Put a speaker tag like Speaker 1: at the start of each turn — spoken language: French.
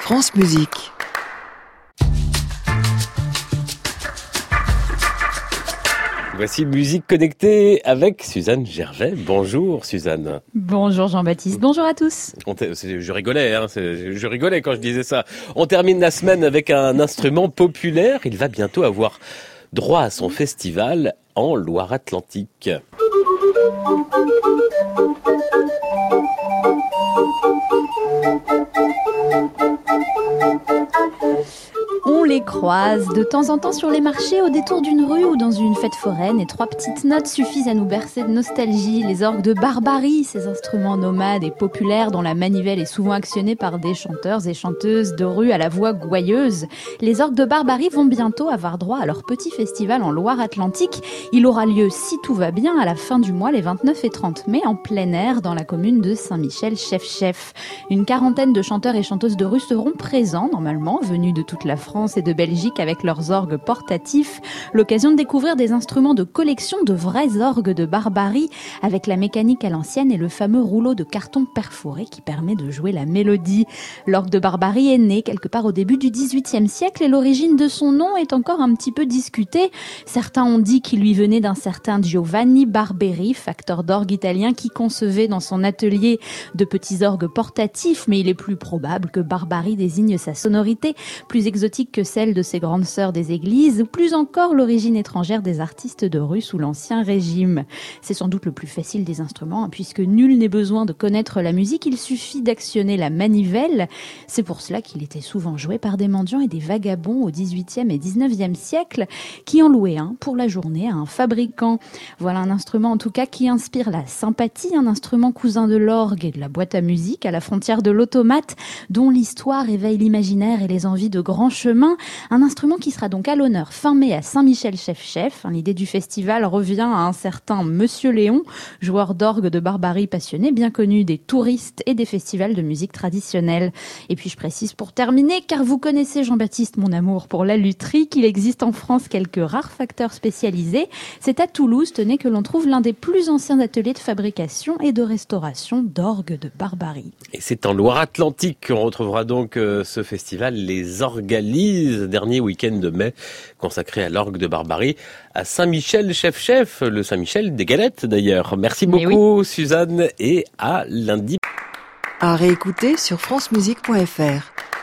Speaker 1: France Musique.
Speaker 2: Voici Musique Connectée avec Suzanne Gervais. Bonjour Suzanne.
Speaker 3: Bonjour Jean-Baptiste, bonjour à tous.
Speaker 2: Je rigolais quand je disais ça. On termine la semaine avec un instrument populaire. Il va bientôt avoir droit à son festival en Loire-Atlantique.
Speaker 3: On les croise de temps en temps sur les marchés, au détour d'une rue ou dans une fête foraine, et 3 petites notes suffisent à nous bercer de nostalgie. Les orgues de Barbarie, ces instruments nomades et populaires dont la manivelle est souvent actionnée par des chanteurs et chanteuses de rue à la voix gouailleuse. Les orgues de Barbarie vont bientôt avoir droit à leur petit festival en Loire-Atlantique. Il aura lieu, si tout va bien, à la fin du mois, les 29 et 30 mai, en plein air, dans la commune de Saint-Michel-Chef-Chef. Une quarantaine de chanteurs et chanteuses de rue seront présents, normalement, venus de toute la France et de Belgique avec leurs orgues portatifs. L'occasion de découvrir des instruments de collection, de vrais orgues de Barbarie, avec la mécanique à l'ancienne et le fameux rouleau de carton perforé qui permet de jouer la mélodie. L'orgue de Barbarie est né quelque part au début du XVIIIe siècle et l'origine de son nom est encore un petit peu discutée. Certains ont dit qu'il lui venait d'un certain Giovanni Barberi, facteur d'orgue italien qui concevait dans son atelier de petits orgues portatifs, mais il est plus probable que Barbarie désigne sa sonorité plus exotique que celle de ses grandes sœurs des églises, ou plus encore l'origine étrangère des artistes de rue sous l'Ancien Régime. C'est sans doute le plus facile des instruments, puisque nul n'est besoin de connaître la musique, il suffit d'actionner la manivelle. C'est pour cela qu'il était souvent joué par des mendiants et des vagabonds au XVIIIe et XIXe siècle, qui en louaient un pour la journée à un fabricant. Voilà un instrument en tout cas qui inspire la sympathie, un instrument cousin de l'orgue et de la boîte à musique, à la frontière de l'automate, dont l'histoire éveille l'imaginaire et les envies de grands chemins. Un instrument qui sera donc à l'honneur fin mai à Saint-Michel-Chef-Chef. L'idée du festival revient à un certain Monsieur Léon, joueur d'orgue de Barbarie passionné, bien connu des touristes et des festivals de musique traditionnelle. Et puis je précise pour terminer, car vous connaissez Jean-Baptiste, mon amour pour la lutherie, qu'il existe en France quelques rares facteurs spécialisés. C'est à Toulouse, tenez, que l'on trouve l'un des plus anciens ateliers de fabrication et de restauration d'orgues de Barbarie.
Speaker 2: Et c'est en Loire-Atlantique qu'on retrouvera donc ce festival, les Orgalises, dernier week-end de mai, consacré à l'orgue de Barbarie, à Saint-Michel-Chef-Chef, le Saint-Michel des Galettes d'ailleurs. Merci beaucoup oui. Suzanne, et à lundi.
Speaker 1: À réécouter sur francemusique.fr.